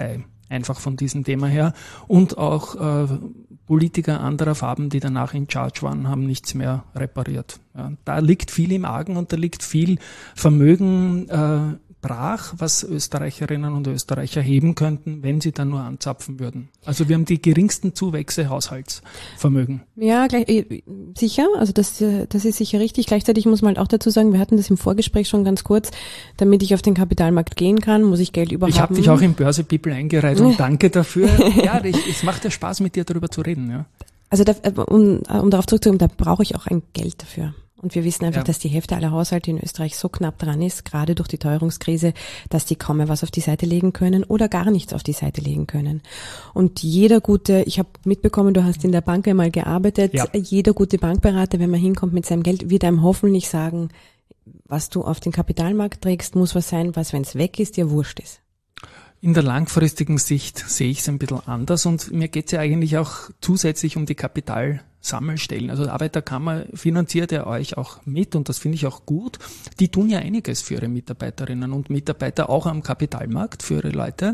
einfach von diesem Thema her. Und auch äh, Politiker anderer Farben, die danach in Charge waren, haben nichts mehr repariert. Ja, da liegt viel im Argen und da liegt viel Vermögen äh, brach, was Österreicherinnen und Österreicher heben könnten, wenn sie dann nur anzapfen würden. Also wir haben die geringsten Zuwächse Haushaltsvermögen. Ja, gleich, äh, sicher, also das, das ist sicher richtig. Gleichzeitig muss man halt auch dazu sagen, wir hatten das im Vorgespräch schon ganz kurz, damit ich auf den Kapitalmarkt gehen kann, muss ich Geld überhaupt. Ich habe dich auch im Börse People eingereiht und danke dafür. Ja, ich, es macht ja Spaß, mit dir darüber zu reden. Ja. Also da, um, um darauf zurückzukommen, da brauche ich auch ein Geld dafür. Und wir wissen einfach, ja. dass die Hälfte aller Haushalte in Österreich so knapp dran ist, gerade durch die Teuerungskrise, dass die kaum mehr was auf die Seite legen können oder gar nichts auf die Seite legen können. Und jeder gute, ich habe mitbekommen, du hast in der Bank einmal gearbeitet, ja. jeder gute Bankberater, wenn man hinkommt mit seinem Geld, wird einem hoffentlich sagen, was du auf den Kapitalmarkt trägst, muss was sein, was, wenn es weg ist, dir wurscht ist. In der langfristigen Sicht sehe ich es ein bisschen anders und mir geht es ja eigentlich auch zusätzlich um die Kapitalsammelstellen. Also die Arbeiterkammer finanziert ja euch auch mit und das finde ich auch gut. Die tun ja einiges für ihre Mitarbeiterinnen und Mitarbeiter, auch am Kapitalmarkt, für ihre Leute.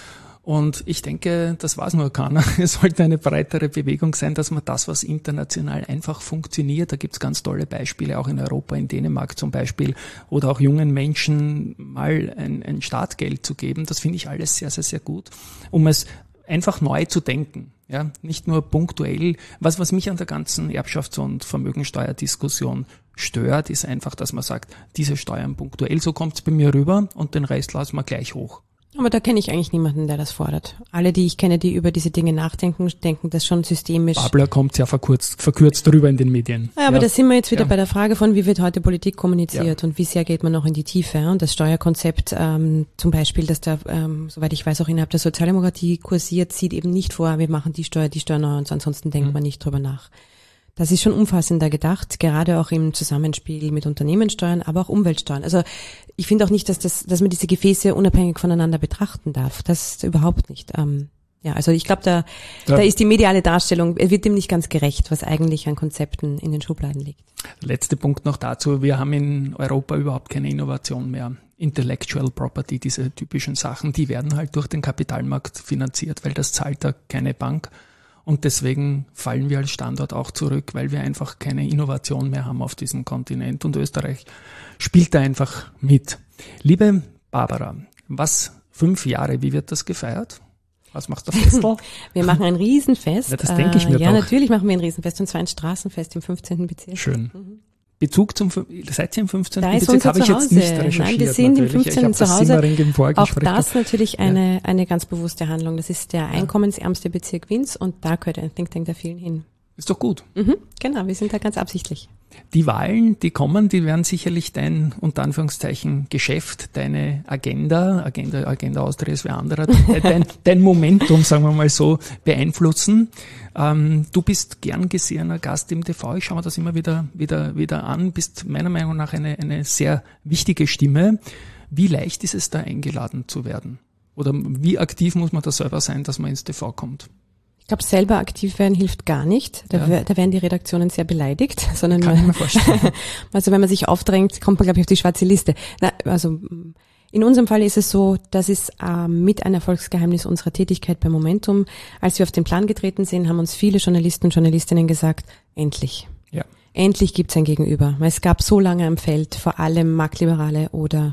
Und ich denke, das weiß nur keiner. Es sollte eine breitere Bewegung sein, dass man das, was international einfach funktioniert, da gibt's ganz tolle Beispiele, auch in Europa, in Dänemark zum Beispiel, oder auch jungen Menschen mal ein, ein Startgeld zu geben. Das finde ich alles sehr, sehr, sehr gut, um es einfach neu zu denken. Ja, nicht nur punktuell. Was, was mich an der ganzen Erbschafts- und Vermögensteuerdiskussion stört, ist einfach, dass man sagt, diese Steuern punktuell, so kommt's bei mir rüber und den Rest lassen wir gleich hoch. Aber da kenne ich eigentlich niemanden, der das fordert. Alle, die ich kenne, die über diese Dinge nachdenken, denken das schon systemisch. Babler kommt ja verkürzt, verkürzt drüber in den Medien. Ja, aber ja. da sind wir jetzt wieder ja. bei der Frage von, wie wird heute Politik kommuniziert ja. und wie sehr geht man noch in die Tiefe. Und das Steuerkonzept ähm, zum Beispiel, das da, ähm, soweit ich weiß, auch innerhalb der Sozialdemokratie kursiert, sieht eben nicht vor, wir machen die Steuer, die Steuer neu und ansonsten denkt mhm. man nicht drüber nach. Das ist schon umfassender gedacht, gerade auch im Zusammenspiel mit Unternehmenssteuern, aber auch Umweltsteuern. Also ich finde auch nicht, dass das, dass man diese Gefäße unabhängig voneinander betrachten darf. Das ist überhaupt nicht. Ähm, ja, also ich glaube, da, da, da ist die mediale Darstellung, wird dem nicht ganz gerecht, was eigentlich an Konzepten in den Schubladen liegt. Letzter Punkt noch dazu. Wir haben in Europa überhaupt keine Innovation mehr. Intellectual Property, diese typischen Sachen, die werden halt durch den Kapitalmarkt finanziert, weil das zahlt da keine Bank. Und deswegen fallen wir als Standort auch zurück, weil wir einfach keine Innovation mehr haben auf diesem Kontinent. Und Österreich spielt da einfach mit. Liebe Barbara, was, fünf Jahre, wie wird das gefeiert? Was macht das Festel? Wir machen ein Riesenfest. Ja, das denke ich mir äh, Ja, doch. natürlich machen wir ein Riesenfest, und zwar ein Straßenfest im fünfzehnten Bezirk. Schön. Mhm. Bezug zum, seid ihr im fünfzehnten Da ist Bezirk? unser Habe ich jetzt nicht Zuhause. recherchiert. Nein, wir sind im natürlich. fünfzehnten Ich habe das Zuhause. Simmering im Vorgespräch Auch das natürlich eine, ja. eine ganz bewusste Handlung. Das ist der einkommensärmste Bezirk Wiens und da gehört ein Think Tank der vielen hin. Ist doch gut. Mhm, genau, wir sind da ganz absichtlich. Die Wahlen, die kommen, die werden sicherlich dein, unter Anführungszeichen, Geschäft, deine Agenda, Agenda, Agenda Austria ist wer anderer, dein, dein Momentum, sagen wir mal so, beeinflussen. Ähm, du bist gern gesehener Gast im T V, ich schaue mir das immer wieder, wieder, wieder an, bist meiner Meinung nach eine, eine sehr wichtige Stimme. Wie leicht ist es da eingeladen zu werden? Oder wie aktiv muss man da selber sein, dass man ins T V kommt? Ich glaube, selber aktiv werden hilft gar nicht. Da, Ja. da werden die Redaktionen sehr beleidigt, sondern Kann ich man, mir vorstellen. also wenn man sich aufdrängt, kommt man, glaube ich, auf die schwarze Liste. Na, also in unserem Fall ist es so, das ist äh, mit ein Erfolgsgeheimnis unserer Tätigkeit bei Momentum. Als wir auf den Plan getreten sind, haben uns viele Journalisten und Journalistinnen gesagt, endlich. Ja. Endlich gibt's ein Gegenüber. Weil es gab so lange am Feld, vor allem Marktliberale oder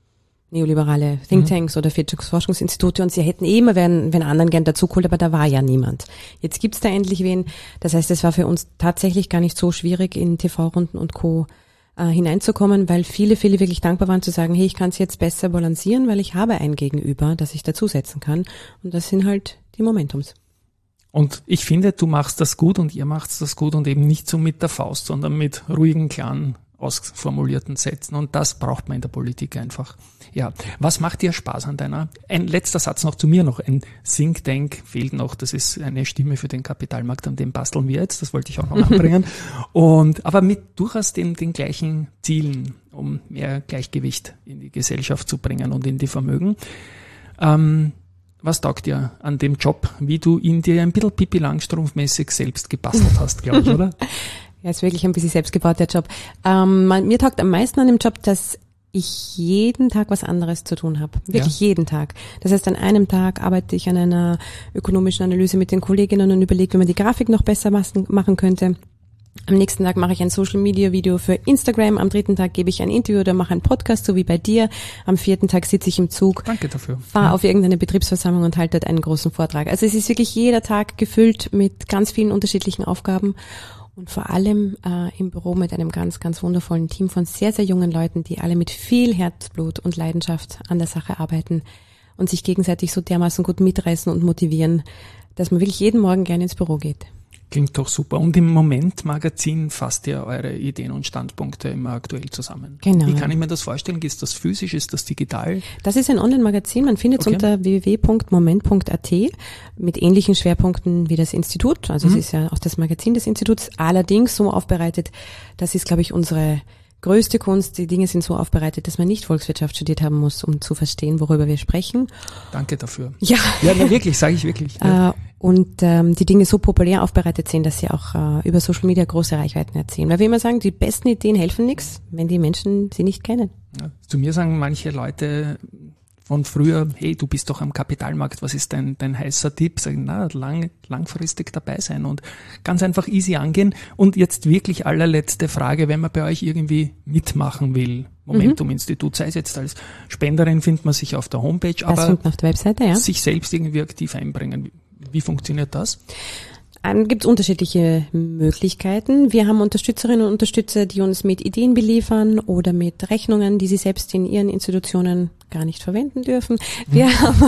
neoliberale Thinktanks mhm. oder Wirtschaftsforschungsinstitute, und sie hätten eh immer wenn, wenn anderen gern dazugeholt, aber da war ja niemand. Jetzt gibt's da endlich wen. Das heißt, es war für uns tatsächlich gar nicht so schwierig, in T V-Runden und Co. Äh, hineinzukommen, weil viele, viele wirklich dankbar waren zu sagen, hey, ich kann es jetzt besser balancieren, weil ich habe ein Gegenüber, das ich dazusetzen kann. Und das sind halt die Momentums. Und ich finde, du machst das gut und ihr macht das gut und eben nicht so mit der Faust, sondern mit ruhigen, klaren, ausformulierten Sätzen. Und das braucht man in der Politik einfach. Ja, was macht dir Spaß an deiner? Ein letzter Satz noch zu mir noch. Ein Think Tank fehlt noch. Das ist eine Stimme für den Kapitalmarkt, an dem basteln wir jetzt. Das wollte ich auch noch anbringen. Und, aber mit durchaus den, den gleichen Zielen, um mehr Gleichgewicht in die Gesellschaft zu bringen und in die Vermögen. Ähm, Was taugt dir an dem Job, wie du ihn dir ein bisschen Pippi Langstrumpf-mäßig selbst gebastelt hast, glaube ich, oder? Ja, ist wirklich ein bisschen selbstgebauter Job. Ähm, man, mir taugt am meisten an dem Job, dass ich jeden Tag was anderes zu tun habe. Wirklich Ja. jeden Tag. Das heißt, an einem Tag arbeite ich an einer ökonomischen Analyse mit den Kolleginnen und überlege, wie man die Grafik noch besser machen könnte. Am nächsten Tag mache ich ein Social-Media-Video für Instagram. Am dritten Tag gebe ich ein Interview oder mache einen Podcast, so wie bei dir. Am vierten Tag sitze ich im Zug, Danke dafür. fahre Ja. auf irgendeine Betriebsversammlung und halte dort einen großen Vortrag. Also es ist wirklich jeder Tag gefüllt mit ganz vielen unterschiedlichen Aufgaben und vor allem äh, im Büro mit einem ganz, ganz wundervollen Team von sehr, sehr jungen Leuten, die alle mit viel Herzblut und Leidenschaft an der Sache arbeiten und sich gegenseitig so dermaßen gut mitreißen und motivieren, dass man wirklich jeden Morgen gerne ins Büro geht. Klingt doch super. Und im Moment-Magazin fasst ihr eure Ideen und Standpunkte immer aktuell zusammen. Genau. Wie kann ich mir das vorstellen? Ist das physisch? Ist das digital? Das ist ein Online-Magazin, man findet es Okay. unter w w w punkt moment punkt a t mit ähnlichen Schwerpunkten wie das Institut. Also Mhm. es ist ja auch das Magazin des Instituts, allerdings so aufbereitet, das ist, glaube ich, unsere größte Kunst. Die Dinge sind so aufbereitet, dass man nicht Volkswirtschaft studiert haben muss, um zu verstehen, worüber wir sprechen. Danke dafür. Ja, Ja, na, wirklich, sage ich wirklich. Ja. äh, und ähm, die Dinge so populär aufbereitet sind, dass sie auch äh, über Social Media große Reichweiten erzielen. Weil wir immer sagen, die besten Ideen helfen nichts, wenn die Menschen sie nicht kennen. Ja. Zu mir sagen manche Leute von früher, hey, du bist doch am Kapitalmarkt, was ist dein, dein heißer Tipp? Sagen, na, lang, langfristig dabei sein und ganz einfach easy angehen. Und jetzt wirklich allerletzte Frage, wenn man bei euch irgendwie mitmachen will, Momentum-Institut, sei es jetzt als Spenderin, findet man sich auf der Homepage, Das aber findet man auf der Webseite, ja. sich selbst irgendwie aktiv einbringen. Wie, wie funktioniert das? Dann gibt es unterschiedliche Möglichkeiten. Wir haben Unterstützerinnen und Unterstützer, die uns mit Ideen beliefern oder mit Rechnungen, die sie selbst in ihren Institutionen gar nicht verwenden dürfen. Wir haben,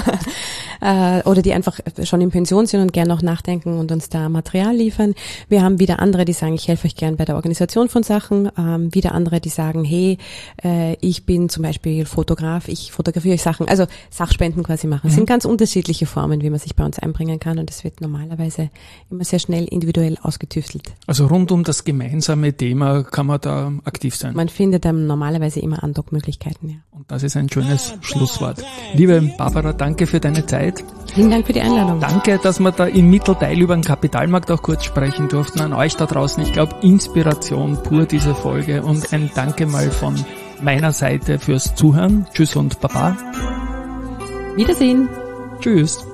äh, oder die einfach schon in Pension sind und gerne noch nachdenken und uns da Material liefern. Wir haben wieder andere, die sagen, ich helfe euch gern bei der Organisation von Sachen. Ähm, wieder andere, die sagen, hey, äh, ich bin zum Beispiel Fotograf, ich fotografiere euch Sachen. Also Sachspenden quasi machen. Es sind ganz unterschiedliche Formen, wie man sich bei uns einbringen kann und es wird normalerweise immer sehr schnell individuell ausgetüftelt. Also rund um das gemeinsame Thema kann man da aktiv sein. Man findet dann normalerweise immer Andockmöglichkeiten, ja. Und das ist ein schönes Schlusswort. Liebe Barbara, danke für deine Zeit. Vielen Dank für die Einladung. Danke, dass wir da im Mittelteil über den Kapitalmarkt auch kurz sprechen durften. An euch da draußen, ich glaube, Inspiration pur diese Folge und ein Danke mal von meiner Seite fürs Zuhören. Tschüss und Baba. Wiedersehen. Tschüss.